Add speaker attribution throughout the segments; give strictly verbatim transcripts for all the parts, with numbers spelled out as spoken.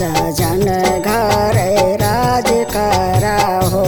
Speaker 1: सजन घर राज करा हो।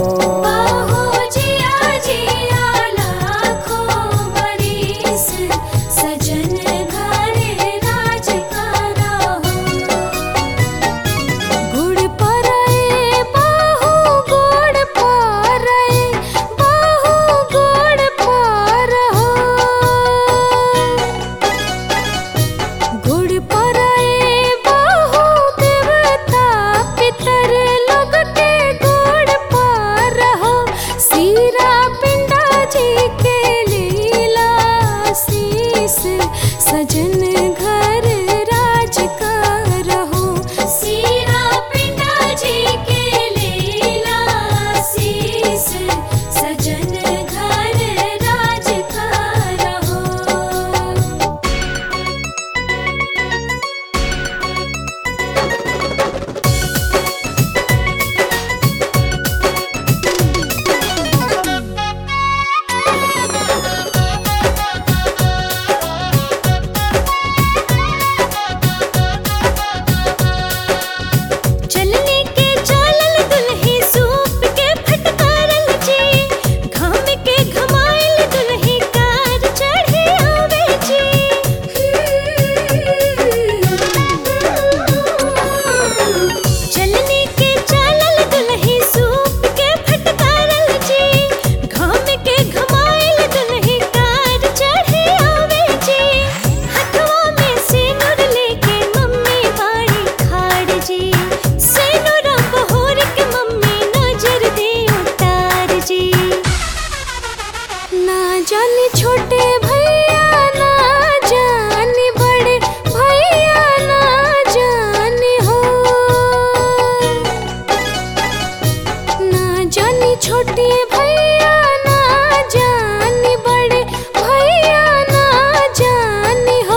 Speaker 2: सजन घर राज करहो, सीरा पिंडा जी के लीला शीस, सजन घर राज करहो। जाने छोटे भैया ना जाने बड़े भैया ना जाने हो, ना जाने छोटे भैया ना जाने बड़े भैया ना जाने हो।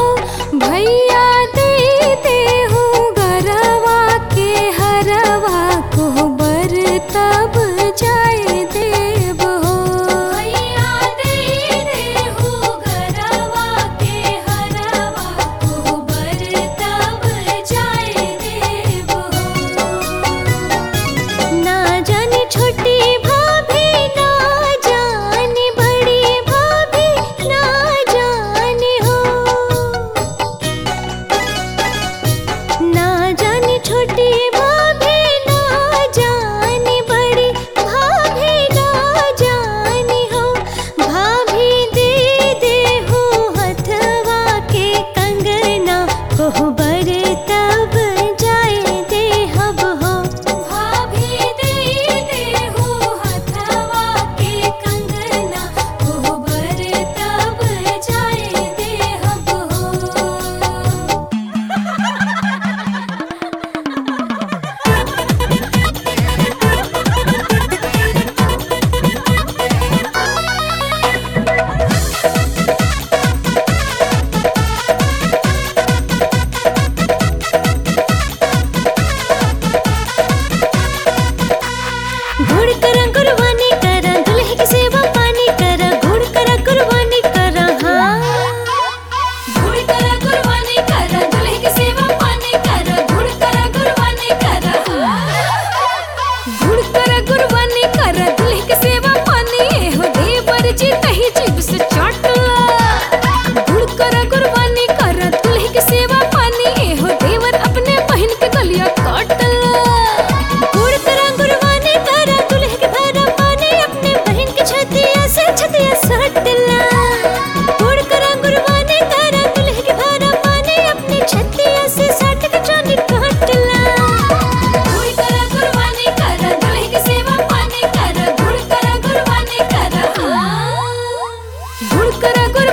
Speaker 2: भैया दे दे हो गरवा के हरवा को बर तब जाए देव हो। गुड़ करा गुड़